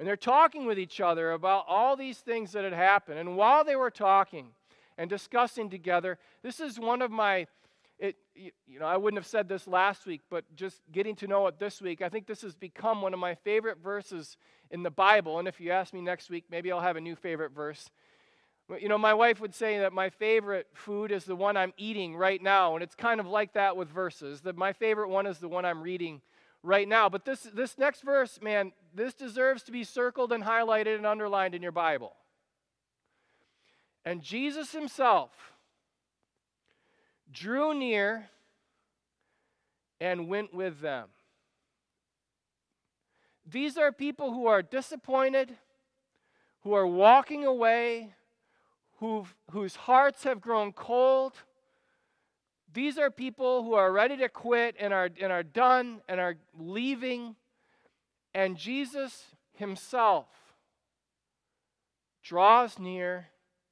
And they're talking with each other about all these things that had happened. And while they were talking and discussing together, this is one of my, I wouldn't have said this last week, but just getting to know it this week, I think this has become one of my favorite verses in the Bible. And if you ask me next week, maybe I'll have a new favorite verse. My wife would say that my favorite food is the one I'm eating right now, and it's kind of like that with verses. That my favorite one is the one I'm reading right now. But this next verse, man, this deserves to be circled and highlighted and underlined in your Bible. And Jesus himself drew near and went with them. These are people who are disappointed, who are walking away, whose hearts have grown cold. These are people who are ready to quit and are done and are leaving. And Jesus himself draws near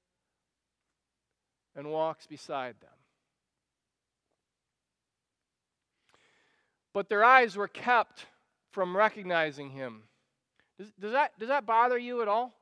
and walks beside them. But their eyes were kept from recognizing him. Does that bother you at all?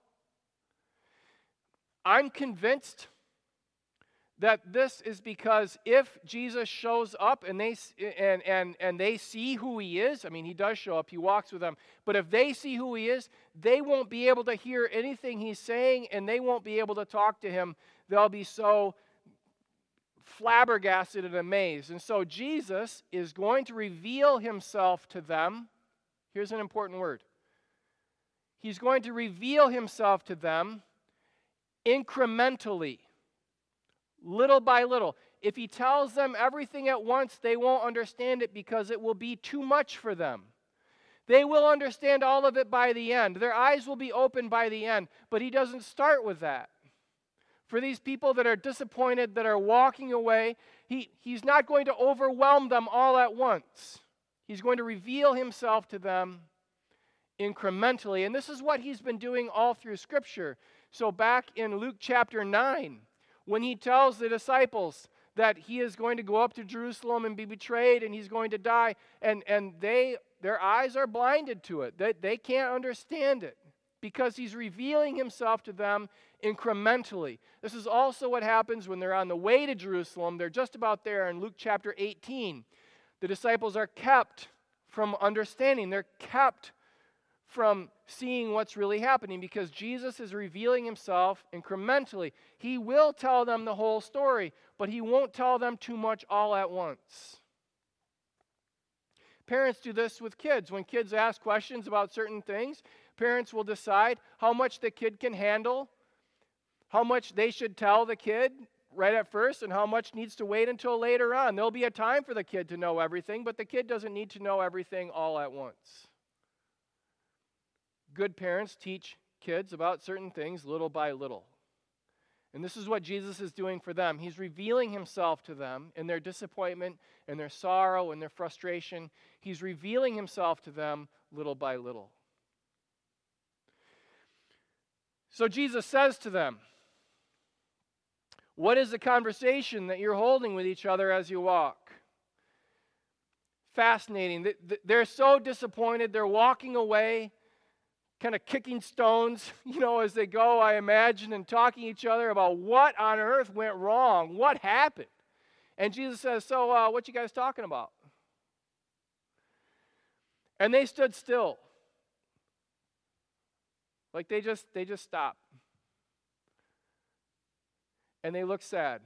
I'm convinced that this is because if Jesus shows up and they see who he is, I mean, he does show up, he walks with them, but if they see who he is, they won't be able to hear anything he's saying, and they won't be able to talk to him. They'll be so flabbergasted and amazed. And so Jesus is going to reveal himself to them. Here's an important word. He's going to reveal himself to them incrementally, little by little. If he tells them everything at once, they won't understand it because it will be too much for them. They will understand all of it by the end. Their eyes will be open by the end, but he doesn't start with that. For these people that are disappointed, that are walking away, he's not going to overwhelm them all at once. He's going to reveal himself to them incrementally. And this is what he's been doing all through Scripture. So back in Luke chapter 9, when he tells the disciples that he is going to go up to Jerusalem and be betrayed and he's going to die, and their eyes are blinded to it. They can't understand it because he's revealing himself to them incrementally. This is also what happens when they're on the way to Jerusalem. They're just about there in Luke chapter 18. The disciples are kept from understanding. They're kept from seeing what's really happening because Jesus is revealing himself incrementally. He will tell them the whole story, but he won't tell them too much all at once. Parents do this with kids. When kids ask questions about certain things, parents will decide how much the kid can handle, how much they should tell the kid right at first, and how much needs to wait until later on. There'll be a time for the kid to know everything, but the kid doesn't need to know everything all at once. Good parents teach kids about certain things little by little. And this is what Jesus is doing for them. He's revealing himself to them in their disappointment and their sorrow and their frustration. He's revealing himself to them little by little. So Jesus says to them, what is the conversation that you're holding with each other as you walk? Fascinating. They're so disappointed. They're walking away, kind of kicking stones, as they go, I imagine, and talking to each other about what on earth went wrong, what happened. And Jesus says, so what you guys talking about? And they stood still. Like they just stopped. And they looked sad.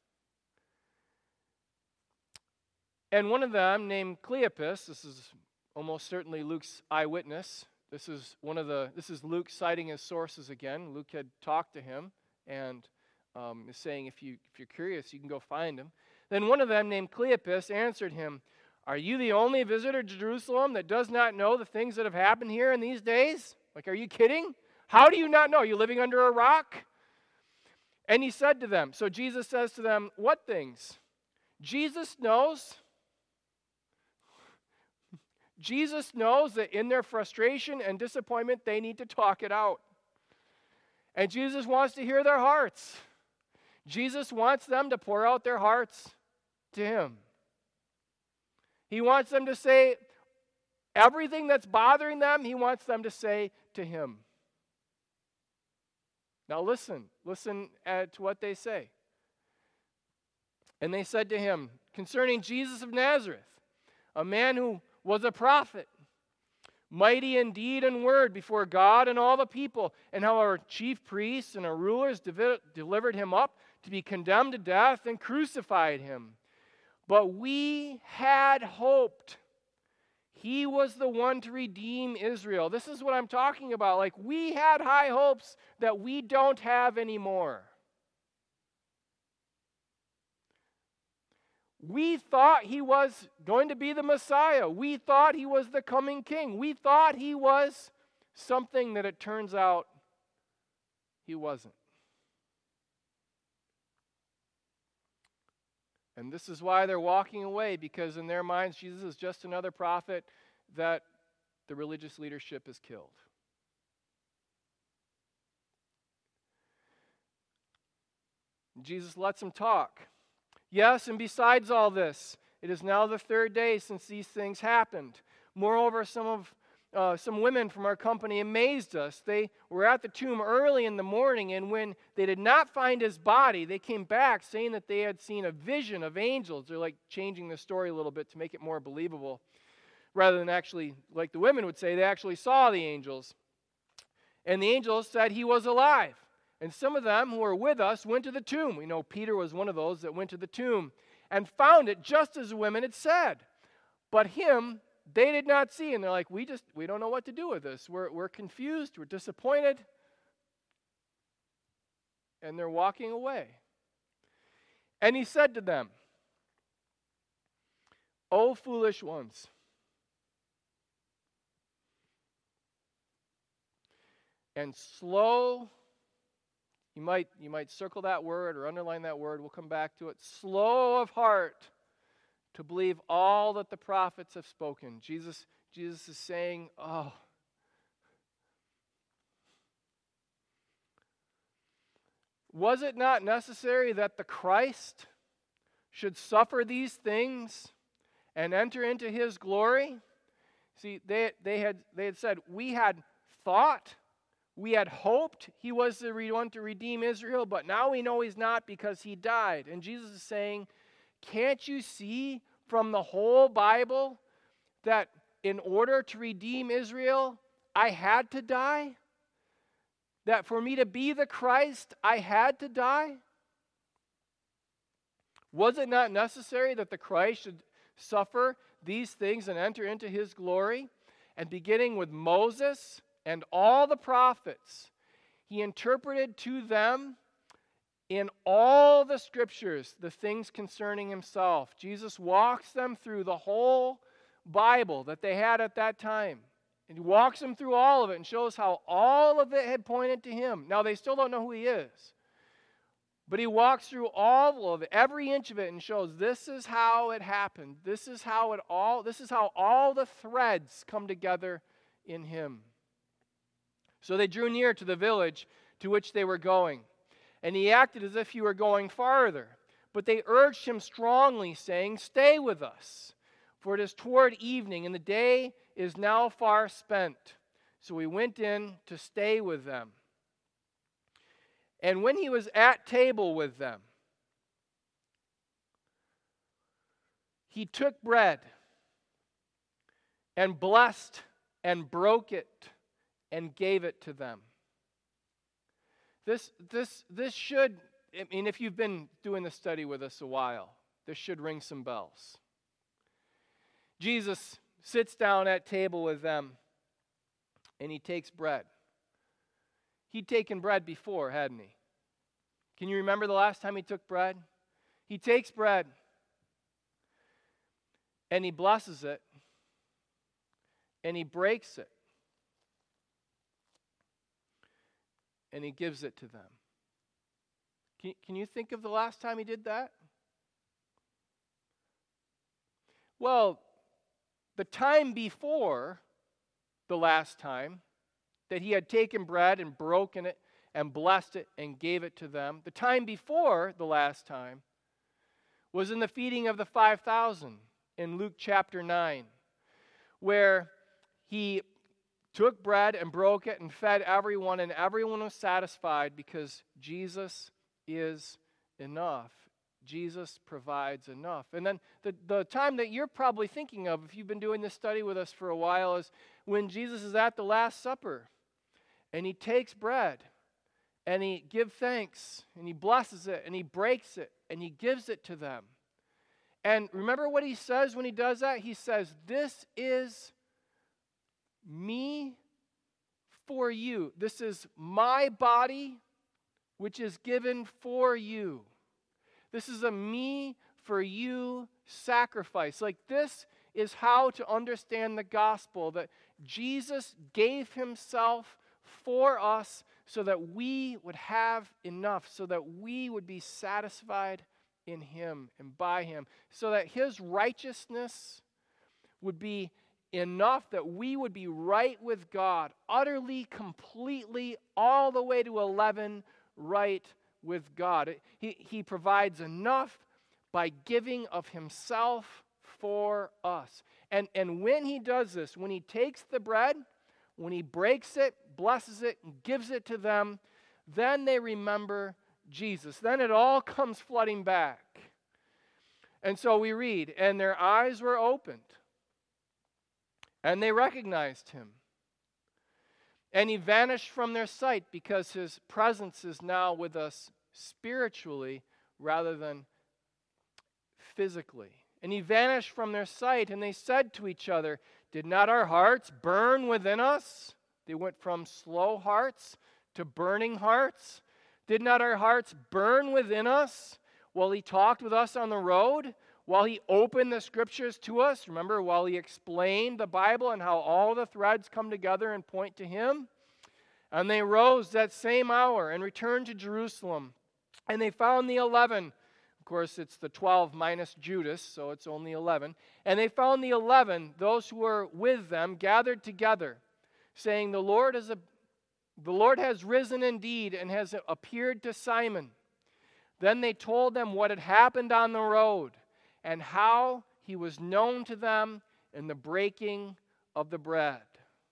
And one of them, named Cleopas, this is almost certainly Luke's eyewitness. This is Luke citing his sources again. Luke had talked to him and is saying, if you're curious, you can go find him. Then one of them, named Cleopas, answered him, are you the only visitor to Jerusalem that does not know the things that have happened here in these days? Like, are you kidding? How do you not know? Are you living under a rock? And he said to them, so Jesus says to them, what things? Jesus knows that in their frustration and disappointment, they need to talk it out. And Jesus wants to hear their hearts. Jesus wants them to pour out their hearts to him. He wants them to say Everything that's bothering them, he wants them to say to him. Now listen to what they say. And they said to him, concerning Jesus of Nazareth, a man who was a prophet, mighty in deed and word before God and all the people, and how our chief priests and our rulers delivered him up to be condemned to death and crucified him. But we had hoped he was the one to redeem Israel. This is what I'm talking about. Like, we had high hopes that we don't have anymore. We thought he was going to be the Messiah. We thought he was the coming king. We thought he was something that it turns out he wasn't. And this is why they're walking away, because in their minds, Jesus is just another prophet that the religious leadership has killed. Jesus lets them talk. Yes, and besides all this, it is now the third day since these things happened. Moreover, some women from our company amazed us. They were at the tomb early in the morning, and when they did not find his body, they came back saying that they had seen a vision of angels. They're like changing the story a little bit to make it more believable. Rather than actually, like the women would say, they actually saw the angels. And the angels said he was alive. And some of them who were with us went to the tomb. We know Peter was one of those that went to the tomb and found it just as the women had said. But him they did not see. And they're like, we don't know what to do with this. We're confused. We're disappointed. And they're walking away. And he said to them, O foolish ones, and slow. You might circle that word or underline that word. We'll come back to it. Slow of heart to believe all that the prophets have spoken. Jesus is saying, was it not necessary that the Christ should suffer these things and enter into his glory? See, they had said, we had thought, we had hoped he was the one to redeem Israel, but now we know he's not because he died. And Jesus is saying, can't you see from the whole Bible that in order to redeem Israel, I had to die? That for me to be the Christ, I had to die? Was it not necessary that the Christ should suffer these things and enter into his glory? And beginning with Moses and all the prophets, he interpreted to them in all the scriptures the things concerning himself. Jesus walks them through the whole Bible that they had at that time. And he walks them through all of it and shows how all of it had pointed to him. Now, they still don't know who he is. But he walks through all of it, every inch of it, and shows this is how it happened. This is how all the threads come together in him. So they drew near to the village to which they were going. And he acted as if he were going farther. But they urged him strongly, saying, stay with us, for it is toward evening, and the day is now far spent. So he went in to stay with them. And when he was at table with them, he took bread and blessed and broke it and gave it to them. This should, I mean, if you've been doing the study with us a while, this should ring some bells. Jesus sits down at table with them, and he takes bread. He'd taken bread before, hadn't he? Can you remember the last time he took bread? He takes bread, and he blesses it, and he breaks it, and he gives it to them. Can you think of the last time he did that? Well, the time before the last time that he had taken bread and broken it and blessed it and gave it to them, the time before the last time was in the feeding of the 5,000 in Luke chapter 9, where he took bread and broke it and fed everyone, and everyone was satisfied because Jesus is enough. Jesus provides enough. And then the time that you're probably thinking of, if you've been doing this study with us for a while, is when Jesus is at the Last Supper, and he takes bread, and he gives thanks, and he blesses it, and he breaks it, and he gives it to them. And remember what he says when he does that? He says, "This is me for you. This is my body, which is given for you." This is a me for you sacrifice. Like, this is how to understand the gospel, that Jesus gave himself for us so that we would have enough, so that we would be satisfied in him and by him, so that his righteousness would be enough that we would be right with God, utterly, completely, all the way to 11, right with God. He provides enough by giving of himself for us. And when he does this, when he takes the bread, when he breaks it, blesses it, and gives it to them, then they remember Jesus. Then it all comes flooding back. And so we read, "And their eyes were opened, and they recognized him. And he vanished from their sight," because his presence is now with us spiritually rather than physically. "And he vanished from their sight, and they said to each other, 'Did not our hearts burn within us?'" They went from slow hearts to burning hearts. "Did not our hearts burn within us while he talked with us on the road? While he opened the scriptures to us?" Remember, while he explained the Bible and how all the threads come together and point to him. "And they rose that same hour and returned to Jerusalem. And they found the 11." Of course, it's the 12 minus Judas, so it's only 11. "And they found the 11, those who were with them, gathered together, saying, the Lord has risen indeed and has appeared to Simon." Then they told them what had happened on the road, and how he was known to them in the breaking of the bread.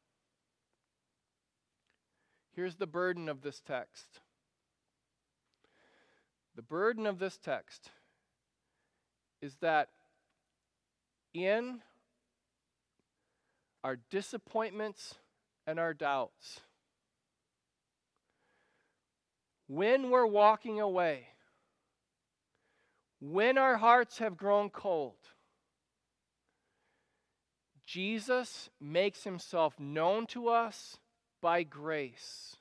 Here's the burden of this text. The burden of this text is that in our disappointments and our doubts, when we're walking away, when our hearts have grown cold, Jesus makes himself known to us by grace.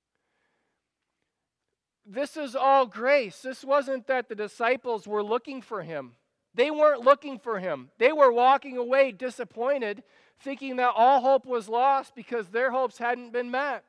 This is all grace. This wasn't that the disciples were looking for him. They weren't looking for him. They were walking away disappointed, thinking that all hope was lost because their hopes hadn't been met.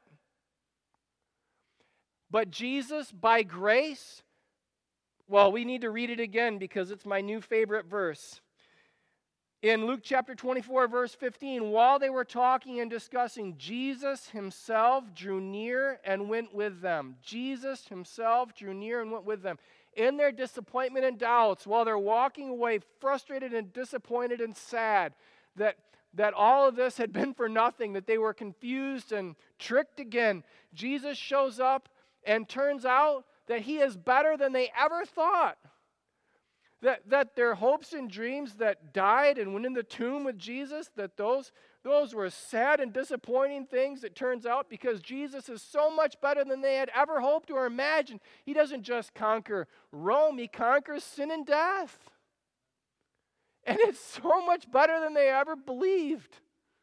But Jesus, by grace, well, we need to read it again because it's my new favorite verse. In Luke chapter 24, verse 15, "While they were talking and discussing, Jesus himself drew near and went with them." Jesus himself drew near and went with them. In their disappointment and doubts, while they're walking away frustrated and disappointed and sad, that all of this had been for nothing, that they were confused and tricked again, Jesus shows up, and turns out that he is better than they ever thought. That their hopes and dreams that died and went in the tomb with Jesus, that those were sad and disappointing things, it turns out, because Jesus is so much better than they had ever hoped or imagined. He doesn't just conquer Rome, he conquers sin and death. And it's so much better than they ever believed.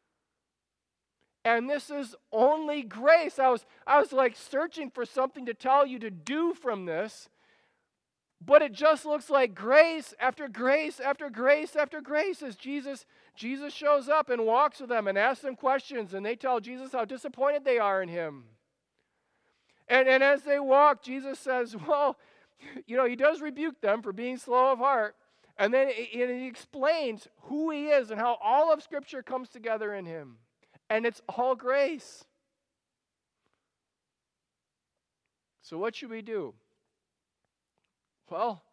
And this is only grace. I was like searching for something to tell you to do from this, but it just looks like grace after grace after grace after grace as Jesus shows up and walks with them and asks them questions, and they tell Jesus how disappointed they are in him. And as they walk, Jesus says, well, he does rebuke them for being slow of heart, and then he explains who he is and how all of Scripture comes together in him. And it's all grace. So what should we do? Well,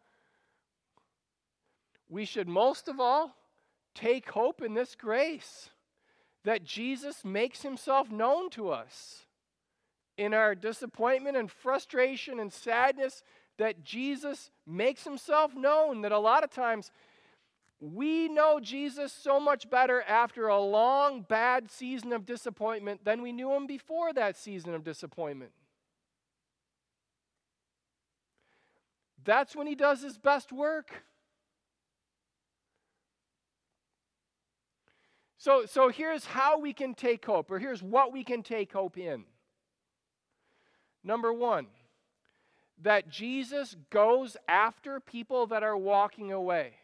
we should most of all take hope in this grace. that Jesus makes himself known to us. In our disappointment and frustration and sadness, that Jesus makes himself known. That a lot of times we know Jesus so much better after a long, bad season of disappointment than we knew him before that season of disappointment. That's when he does his best work. So here's how we can take hope, or here's what we can take hope in. Number one, that Jesus goes after people that are walking away.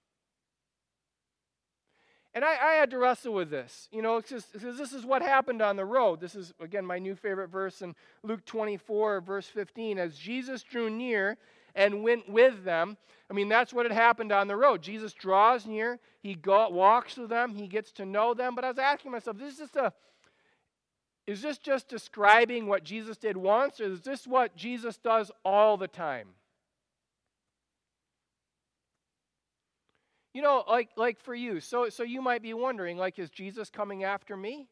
And I had to wrestle with this, because this is what happened on the road. This is, again, my new favorite verse in Luke 24, verse 15. As Jesus drew near and went with them, that's what had happened on the road. Jesus draws near, he walks with them, he gets to know them. But I was asking myself, is this just describing what Jesus did once, or is this what Jesus does all the time? Like for you, so you might be wondering, is Jesus coming after me?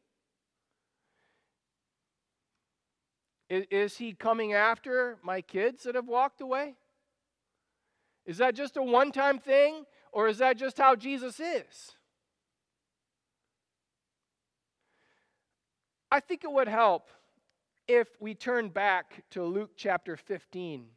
Is he coming after my kids that have walked away? Is that just a one-time thing, or is that just how Jesus is? I think it would help if we turn back to Luke chapter 15.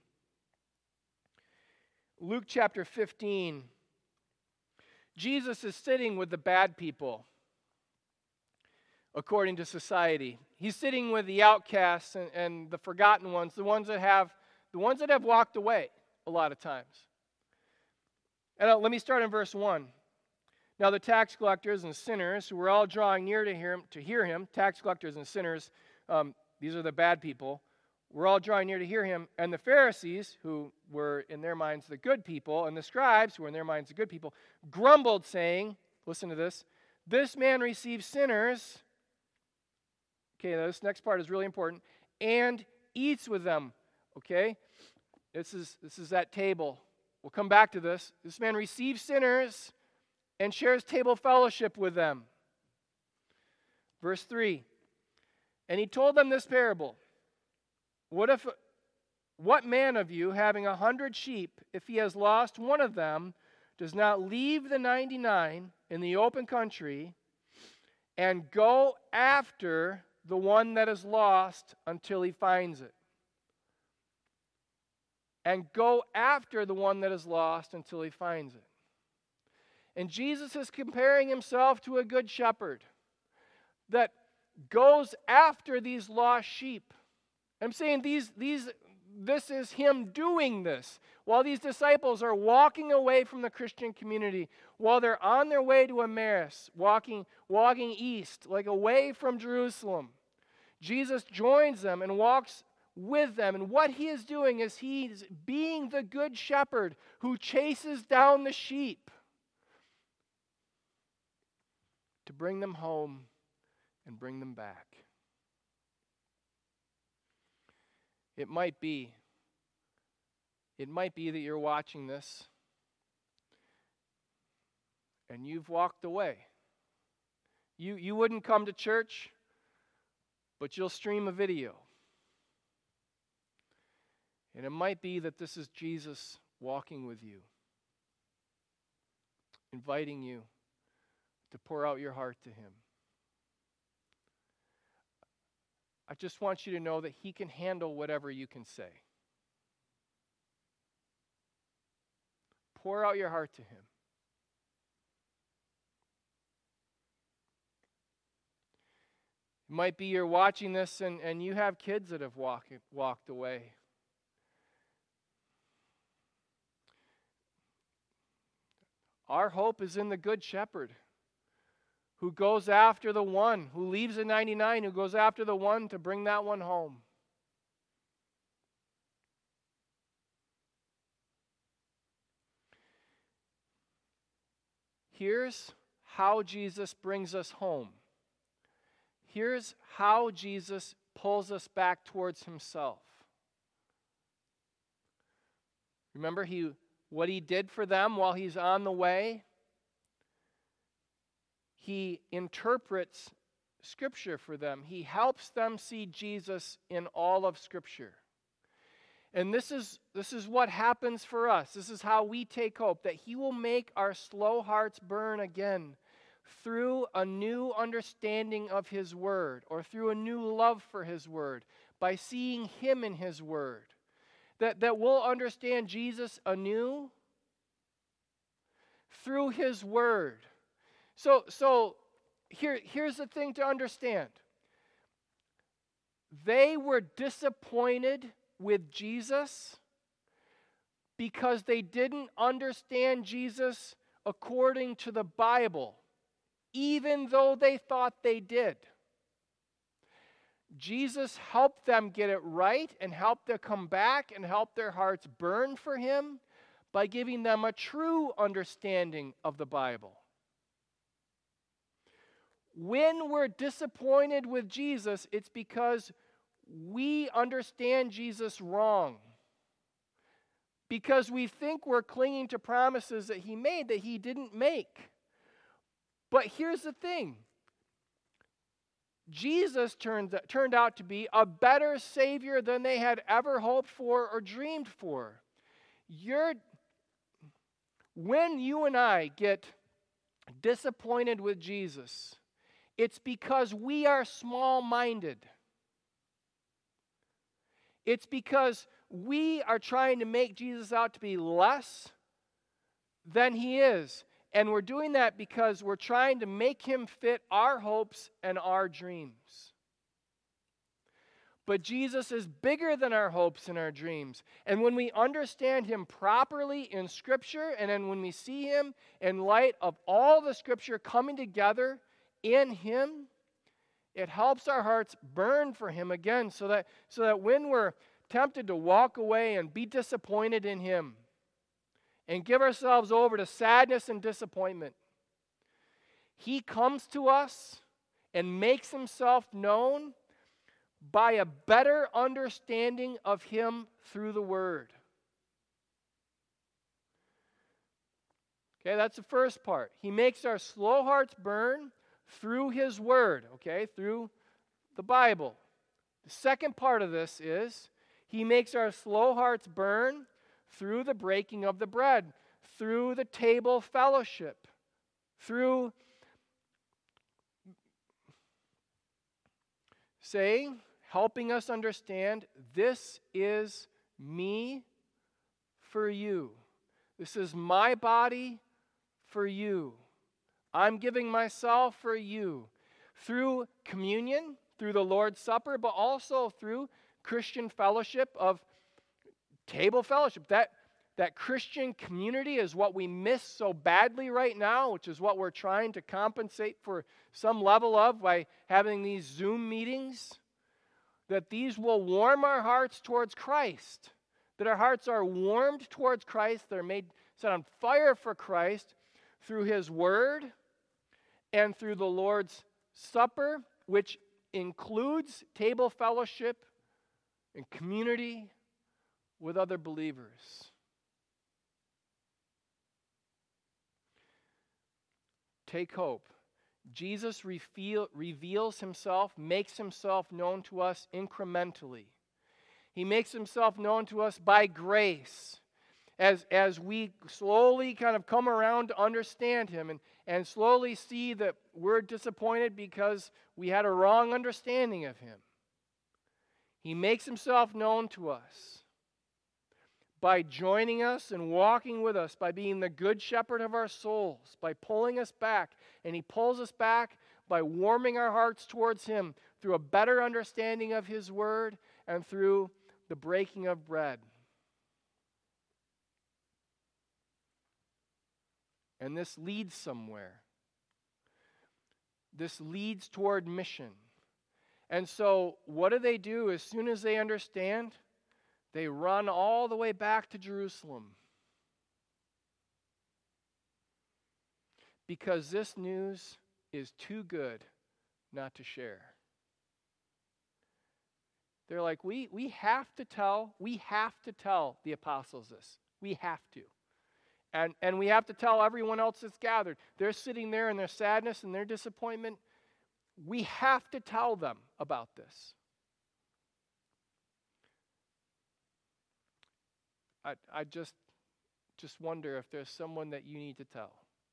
Luke chapter 15. Jesus is sitting with the bad people, according to society. He's sitting with the outcasts and the forgotten ones, the ones that have walked away a lot of times. And let me start in verse 1. Now the tax collectors and sinners who were all drawing near to hear him, tax collectors and sinners, these are the bad people, were all drawing near to hear him, and the Pharisees, who were in their minds the good people, and the scribes, who were in their minds the good people, grumbled, saying, listen to this, this man receives sinners, okay, this next part is really important, and eats with them, okay? This is that table. We'll come back to this. This man receives sinners and shares table fellowship with them. Verse 3, and he told them this parable. What man of you, having 100 sheep, if he has lost one of them, does not leave the 99 in the open country and go after the one that is lost until he finds it? And go after the one that is lost until he finds it. And Jesus is comparing himself to a good shepherd that goes after these lost sheep. I'm saying this is him doing this while these disciples are walking away from the Christian community, while they're on their way to Emmaus, walking east, like away from Jerusalem. Jesus joins them and walks with them, and what he is doing is he's being the good shepherd who chases down the sheep to bring them home and bring them back. It might be that you're watching this and you've walked away. You wouldn't come to church, but you'll stream a video. And it might be that this is Jesus walking with you, inviting you to pour out your heart to him. I just want you to know that he can handle whatever you can say. Pour out your heart to him. It might be you're watching this and you have kids that have walked away. Our hope is in the Good Shepherd who goes after the one, who leaves the 99, who goes after the one to bring that one home. Here's how Jesus brings us home. Here's how Jesus pulls us back towards himself. Remember what he did for them while he's on the way? He interprets Scripture for them. He helps them see Jesus in all of Scripture. And this is what happens for us. This is how we take hope, that He will make our slow hearts burn again through a new understanding of His Word, or through a new love for His Word, by seeing Him in His Word. That we'll understand Jesus anew through His Word. So here's the thing to understand. They were disappointed with Jesus because they didn't understand Jesus according to the Bible, even though they thought they did. Jesus helped them get it right and helped them come back and help their hearts burn for Him by giving them a true understanding of the Bible. When we're disappointed with Jesus, it's because we understand Jesus wrong. Because we think we're clinging to promises that He made that He didn't make. But here's the thing. Jesus turned out to be a better Savior than they had ever hoped for or dreamed for. When you and I get disappointed with Jesus, it's because we are small-minded. It's because we are trying to make Jesus out to be less than He is. And we're doing that because we're trying to make Him fit our hopes and our dreams. But Jesus is bigger than our hopes and our dreams. And when we understand Him properly in Scripture, and then when we see Him in light of all the Scripture coming together in Him, it helps our hearts burn for Him again, so that when we're tempted to walk away and be disappointed in Him and give ourselves over to sadness and disappointment, He comes to us and makes Himself known by a better understanding of Him through the Word. Okay, that's the first part. He makes our slow hearts burn through His Word, okay, through the Bible. The second part of this is He makes our slow hearts burn through the breaking of the bread, through the table fellowship, through helping us understand, this is me for you. This is my body for you. I'm giving myself for you. Through communion, through the Lord's Supper, but also through Christian fellowship of table fellowship. That Christian community is what we miss so badly right now, which is what we're trying to compensate for some level of by having these Zoom meetings. That these will warm our hearts towards Christ. That our hearts are warmed towards Christ. They're set on fire for Christ through His Word and through the Lord's Supper, which includes table fellowship and community with other believers. Take hope. Jesus reveals Himself, makes Himself known to us incrementally. He makes Himself known to us by grace. As we slowly kind of come around to understand Him and slowly see that we're disappointed because we had a wrong understanding of Him. He makes Himself known to us by joining us and walking with us, by being the good shepherd of our souls, by pulling us back. And He pulls us back by warming our hearts towards Him through a better understanding of His Word and through the breaking of bread. And this leads somewhere. This leads toward mission. And so what do? As soon as they understand, they run all the way back to Jerusalem. Because this news is too good not to share. They're like, we have to tell the apostles this. We have to. And we have to tell everyone else that's gathered. They're sitting there in their sadness and their disappointment. We have to tell them about this. I just wonder if there's someone that you need to tell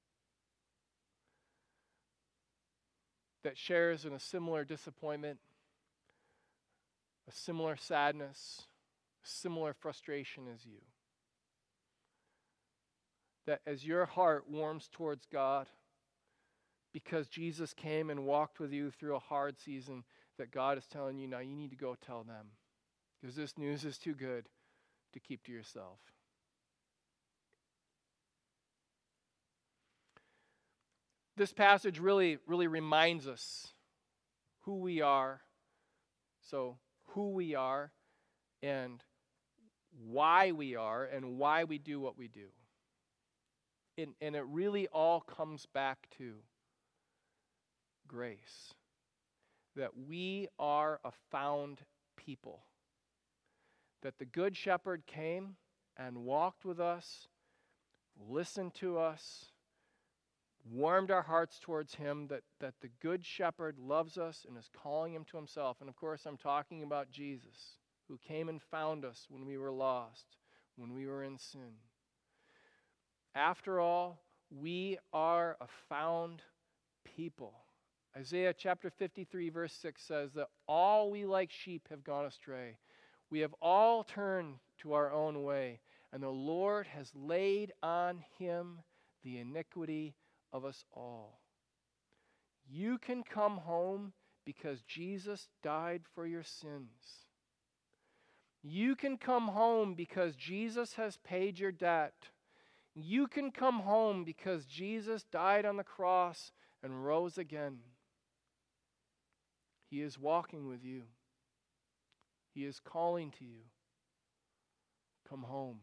that shares in a similar disappointment, a similar sadness, a similar frustration as you. That as your heart warms towards God, because Jesus came and walked with you through a hard season, that God is telling you, now you need to go tell them. Because this news is too good to keep to yourself. This passage really reminds us who we are. So, who we are and why we are and why we do what we do. And it really all comes back to grace. That we are a found people. That the Good Shepherd came and walked with us, listened to us, warmed our hearts towards him, that the Good Shepherd loves us and is calling him to himself. And of course, I'm talking about Jesus, who came and found us when we were lost, when we were in sin. After all, we are a found people. Isaiah chapter 53 verse 6 says that all we like sheep have gone astray. We have all turned to our own way, and the Lord has laid on him the iniquity of us all. You can come home because Jesus died for your sins. You can come home because Jesus has paid your debt. You can come home because Jesus died on the cross and rose again. He is walking with you. He is calling to you. Come home.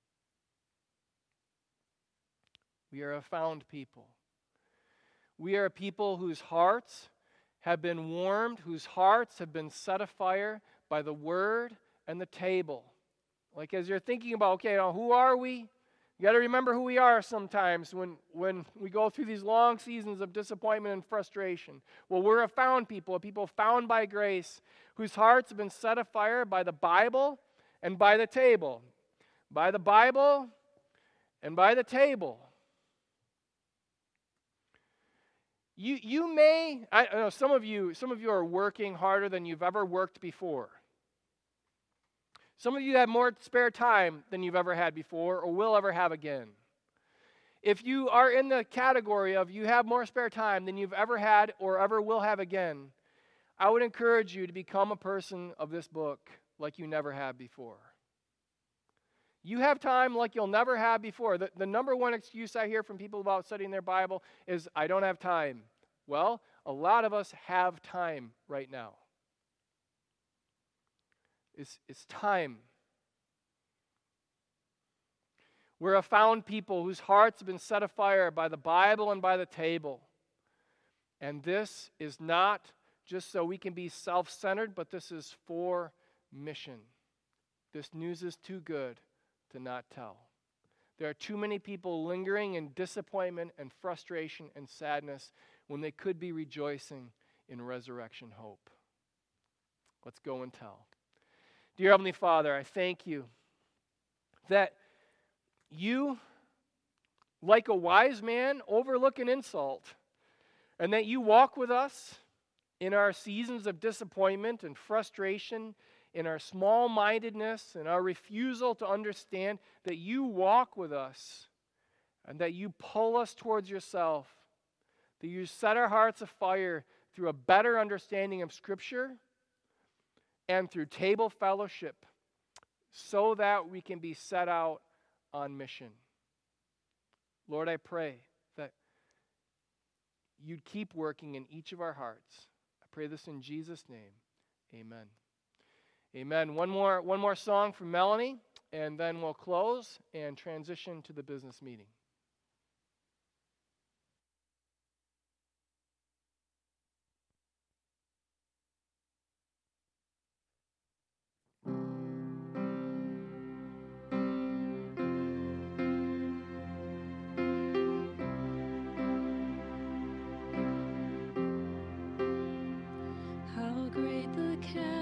We are a found people. We are a people whose hearts have been warmed, whose hearts have been set afire by the word and the table. Like as you're thinking about, okay, now who are we? You got to remember who we are sometimes when we go through these long seasons of disappointment and frustration. Well, we're a found people, a people found by grace, whose hearts have been set afire by the Bible and by the table. By the Bible and by the table. You may, I know some of you are working harder than you've ever worked before. Some of you have more spare time than you've ever had before or will ever have again. If you are in the category of you have more spare time than you've ever had or ever will have again, I would encourage you to become a person of this book like you never have before. You have time like you'll never have before. The number one excuse I hear from people about studying their Bible is, I don't have time. Well, a lot of us have time right now. It's time. We're a found people whose hearts have been set afire by the Bible and by the table. And this is not just so we can be self-centered, but this is for mission. This news is too good to not tell. There are too many people lingering in disappointment and frustration and sadness when they could be rejoicing in resurrection hope. Let's go and tell. Dear Heavenly Father, I thank you that you, like a wise man, overlook an insult, and that you walk with us in our seasons of disappointment and frustration, in our small-mindedness and our refusal to understand, that you walk with us and that you pull us towards yourself, that you set our hearts afire through a better understanding of Scripture and through table fellowship so that we can be set out on mission. Lord, I pray that you'd keep working in each of our hearts. I pray this in Jesus' name. Amen. Amen. One more song from Melanie, and then we'll close and transition to the business meeting.